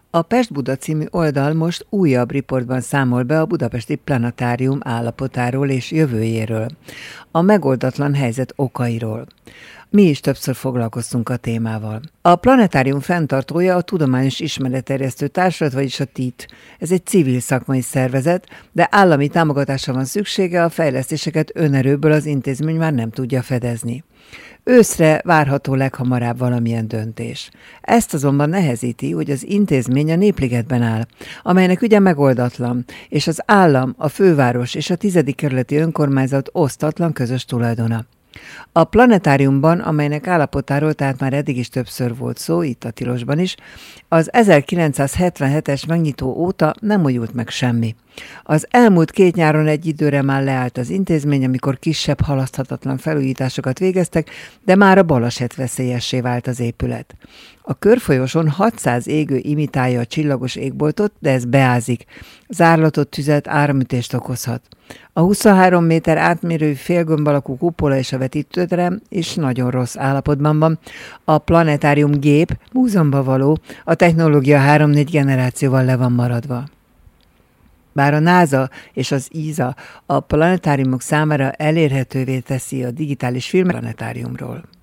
A Pest-Buda című oldal most újabb riportban számol be a budapesti planetárium állapotáról és jövőjéről, a megoldatlan helyzet okairól. Mi is többször foglalkoztunk a témával. A planetárium fenntartója a Tudományos Ismeretterjesztő Társulat, vagyis a TIT. Ez egy civil szakmai szervezet, de állami támogatásra van szüksége, a fejlesztéseket önerőből az intézmény már nem tudja fedezni. Őszre várható leghamarabb valamilyen döntés. Ezt azonban nehezíti, hogy az intézmény a Népligetben áll, amelynek ügye megoldatlan, és az állam, a főváros és a 10. kerületi önkormányzat osztatlan közös tulajdona. A planetáriumban, amelynek állapotáról tehát már eddig is többször volt szó, itt a Tilosban is, az 1977-es megnyitó óta nem újult meg semmi. Az elmúlt 2 nyáron egy időre már leállt az intézmény, amikor kisebb halaszthatatlan felújításokat végeztek, de már a baleset veszélyessé vált az épület. A körfolyoson 600 égő imitálja a csillagos égboltot, de ez beázik. Zárlatot, tüzet, áramütést okozhat. A 23 méter átmérő félgömb alakú kupola és a vetítőterem is nagyon rossz állapotban van. A planetárium gép múzeumba való, a technológia 3-4 generációval le van maradva. Bár a NASA és az ESA a planetáriumok számára elérhetővé teszi a digitális filmet a planetáriumról.